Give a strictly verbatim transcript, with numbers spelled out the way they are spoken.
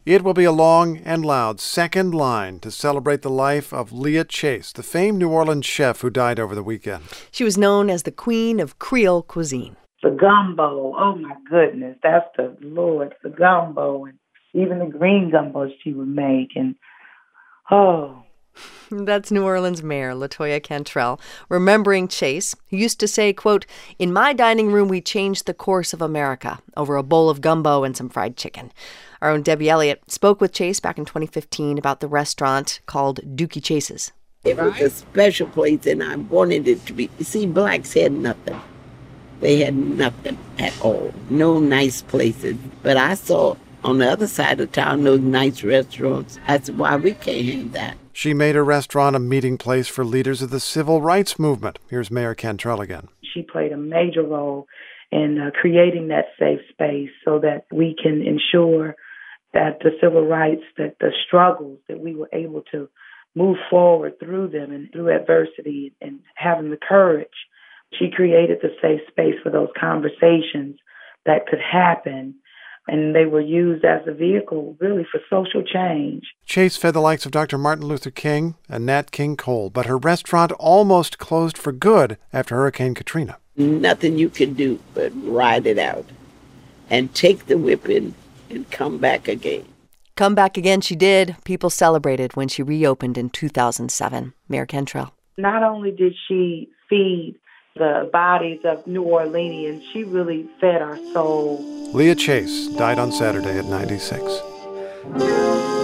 It will be a long and loud second line to celebrate the life of Leah Chase, the famed New Orleans chef who died over the weekend. She was known as the queen of Creole cuisine. The gumbo, oh my goodness, that's the Lord, the gumbo, and even the green gumbo she would make, and oh. That's New Orleans Mayor LaToya Cantrell remembering Chase, who used to say, quote, "In my dining room, we changed the course of America over a bowl of gumbo and some fried chicken." Our own Debbie Elliott spoke with Chase back in twenty fifteen about the restaurant called Dooky Chase's. It was a special place, and I wanted it to be. You see, blacks had nothing. They had nothing at all. No nice places. But I saw on the other side of town those nice restaurants. I said, why we can't have that? She made her restaurant a meeting place for leaders of the civil rights movement. Here's Mayor Cantrell again. She played a major role in uh, creating that safe space so that we can ensure that the civil rights, that the struggles, that we were able to move forward through them and through adversity and having the courage. She created the safe space for those conversations that could happen. And they were used as a vehicle, really, for social change. Chase fed the likes of Doctor Martin Luther King and Nat King Cole, but her restaurant almost closed for good after Hurricane Katrina. Nothing you can do but ride it out and take the whipping and come back again. Come back again she did. People celebrated when she reopened in two thousand seven. Mayor Cantrell. Not only did she feed the bodies of New Orleanians, she really fed our soul. Leah Chase died on Saturday at ninety-six.